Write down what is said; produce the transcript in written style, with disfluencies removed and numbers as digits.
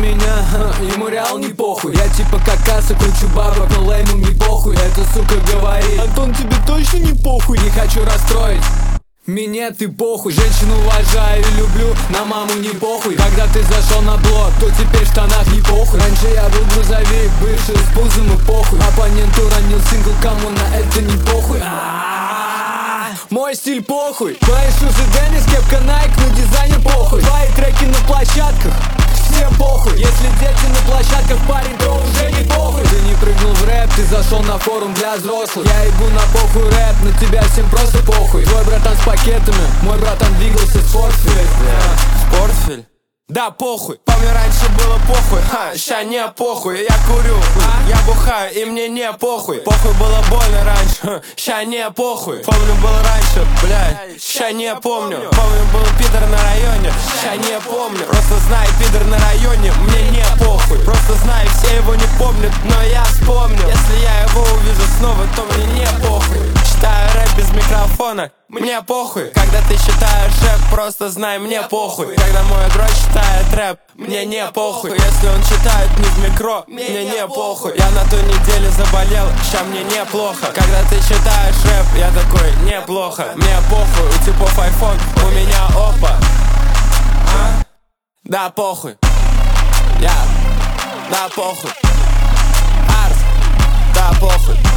меня, ему реал не похуй. Я типа какаса, кручу бабок, но лейму не похуй. Эта сука говорит: Антон, тебе точно не похуй? Не хочу расстроить, меня ты похуй. Женщину уважаю и люблю, на маму не похуй. Когда ты зашел на блок, то теперь в штанах не похуй. Раньше я был грузовик, бывший с пузом и похуй. Оппонент уронил сингл, кому на это не похуй. Мой стиль похуй. Твои шузы Деннис, кепка Nike, но дизайнер похуй. Твои треки на площадках, всем похуй. Если дети на площадках, парень, то уже не похуй. Ты не прыгнул в рэп, ты зашел на форум для взрослых. Я ебу на похуй рэп, на тебя всем просто похуй. Твой братан с пакетами, мой братан двигался в портфель. В портфель? Да похуй, помню, раньше было похуй, ща не похуй. Я курю, я бухаю, и мне не похуй. Похуй было больно раньше, ща не похуй. Помню, было раньше, блядь, ща не помню. Помню, был пидор на районе, ща не помню. Просто знай, пидор на районе, мне не похуй. Просто знай, все его не помнят, но я вспомню. Если я его увижу снова, то мне не похуй. Читаю рэп без микрофона, мне похуй. Когда ты читаешь рэп, просто знай, мне похуй. Когда мой игрок читает рэп, мне не похуй. Если он читает не в микро, мне не похуй. Я на той неделе заболел, ща мне неплохо. Когда ты читаешь рэп, я такой, неплохо. Мне похуй, у типов айфон, у меня опа. Да похуй. Да похуй. Арс, да похуй.